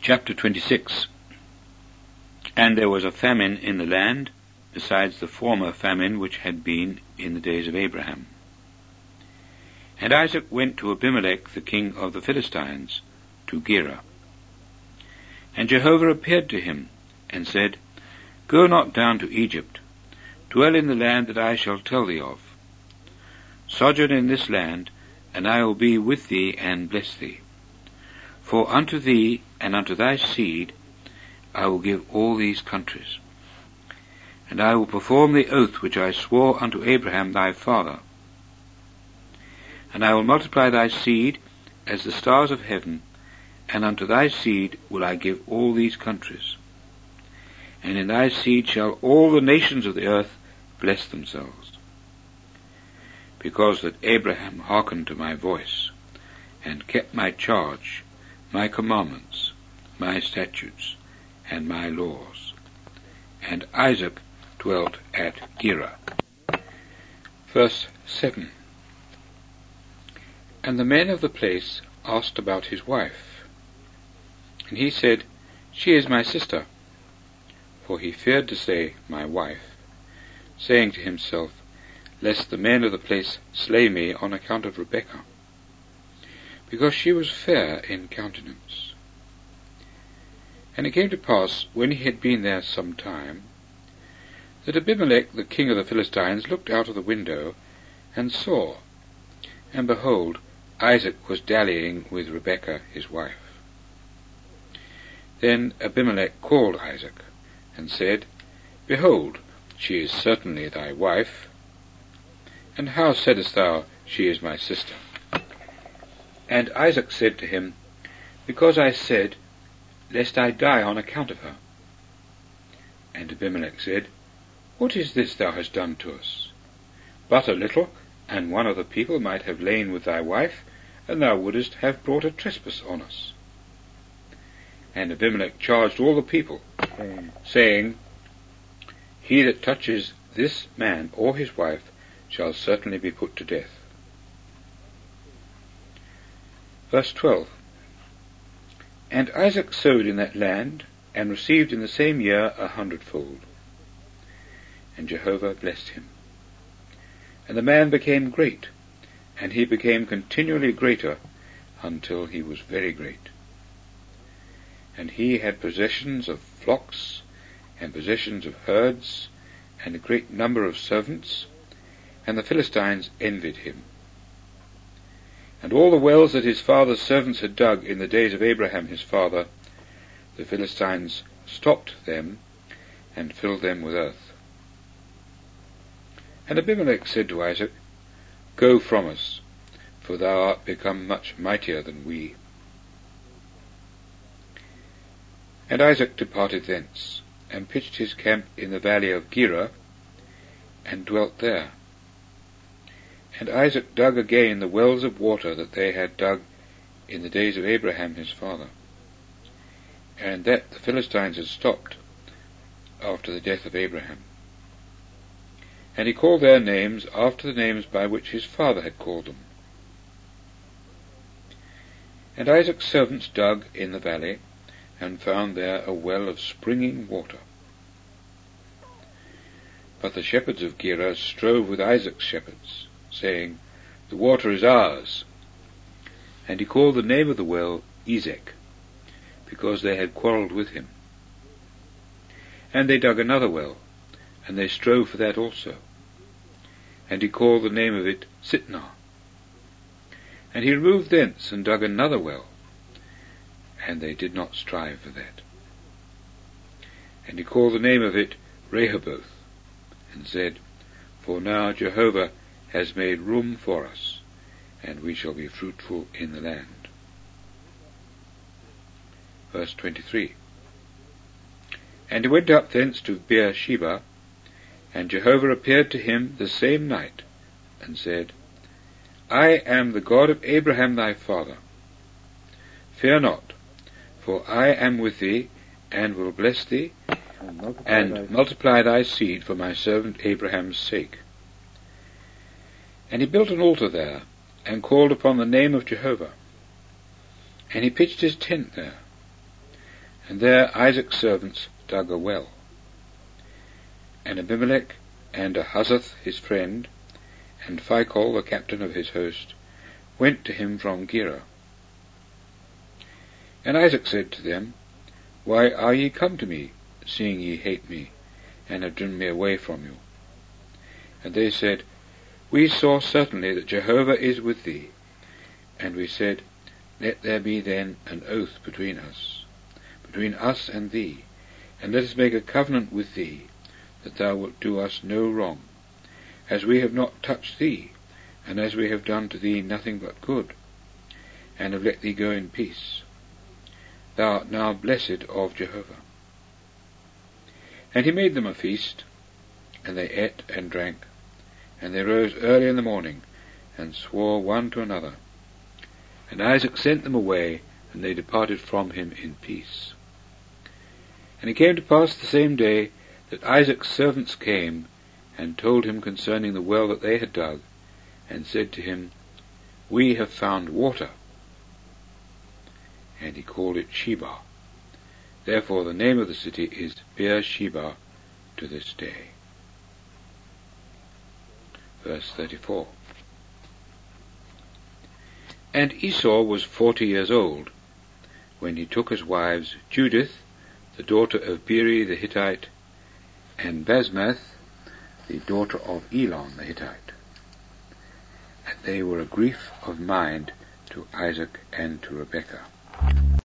Chapter 26. And there was a famine in the land, besides the former famine which had been in the days of Abraham. And Isaac went to Abimelech the king of the Philistines, to Gerar. And Jehovah appeared to him, and said, Go not down to Egypt, dwell in the land that I shall tell thee of. Sojourn in this land, and I will be with thee and bless thee. For unto thee and unto thy seed I will give all these countries. And I will perform the oath which I swore unto Abraham thy father. And I will multiply thy seed as the stars of heaven, and unto thy seed will I give all these countries. And in thy seed shall all the nations of the earth bless themselves. Because that Abraham hearkened to my voice, and kept my charge, my commandments, my statutes, and my laws. And Isaac dwelt at Gerar. Verse 7. And the men of the place asked about his wife. And he said, She is my sister. For he feared to say, my wife, saying to himself, Lest the men of the place slay me on account of Rebekah, because she was fair in countenance. And it came to pass, when he had been there some time, that Abimelech the king of the Philistines looked out of the window, and saw, and behold, Isaac was dallying with Rebekah his wife. Then Abimelech called Isaac, and said, Behold, she is certainly thy wife. And how saidst thou, She is my sister? And Isaac said to him, Because I said, Lest I die on account of her. And Abimelech said, What is this thou hast done to us? But a little, and one of the people might have lain with thy wife, and thou wouldest have brought a trespass on us. And Abimelech charged all the people, saying, He that touches this man or his wife shall certainly be put to death. Verse 12. And Isaac sowed in that land, and received in the same year 100-fold. And Jehovah blessed him. And the man became great, and he became continually greater, until he was very great. And he had possessions of flocks, and possessions of herds, and a great number of servants, and the Philistines envied him. And all the wells that his father's servants had dug in the days of Abraham his father, the Philistines stopped them, and filled them with earth. And Abimelech said to Isaac, Go from us, for thou art become much mightier than we. And Isaac departed thence, and pitched his camp in the valley of Gerar, and dwelt there. And Isaac dug again the wells of water that they had dug in the days of Abraham his father, and that the Philistines had stopped after the death of Abraham. And he called their names after the names by which his father had called them. And Isaac's servants dug in the valley, and found there a well of springing water. But the shepherds of Gerar strove with Isaac's shepherds, saying, The water is ours. And he called the name of the well Ezek, because they had quarrelled with him. And they dug another well, and they strove for that also. And he called the name of it Sitnah. And he removed thence, and dug another well, and they did not strive for that. And he called the name of it Rehoboth, and said, For now Jehovah has made room for us, and we shall be fruitful in the land. Verse 23. And he went up thence to Beersheba, and Jehovah appeared to him the same night, and said, I am the God of Abraham thy father. Fear not, for I am with thee, and will bless thee, and multiply thy seed for my servant Abraham's sake. And he built an altar there, and called upon the name of Jehovah. And he pitched his tent there. And there Isaac's servants dug a well. And Abimelech and Ahuzzath his friend, and Phicol the captain of his host, went to him from Gerar. And Isaac said to them, Why are ye come to me, seeing ye hate me, and have driven me away from you? And they said, We saw certainly that Jehovah is with thee. And we said, Let there be then an oath between us and thee, and let us make a covenant with thee, that thou wilt do us no wrong, as we have not touched thee, and as we have done to thee nothing but good, and have let thee go in peace. Thou art now blessed of Jehovah. And he made them a feast, and they ate and drank, and they rose early in the morning, and swore one to another. And Isaac sent them away, and they departed from him in peace. And it came to pass the same day that Isaac's servants came, and told him concerning the well that they had dug, and said to him, We have found water. And he called it Sheba. Therefore the name of the city is Beer-sheba to this day. Verse 34. And Esau was 40 years old, when he took as wives Judith, the daughter of Beeri the Hittite, and Basmath, the daughter of Elon the Hittite. And they were a grief of mind to Isaac and to Rebekah.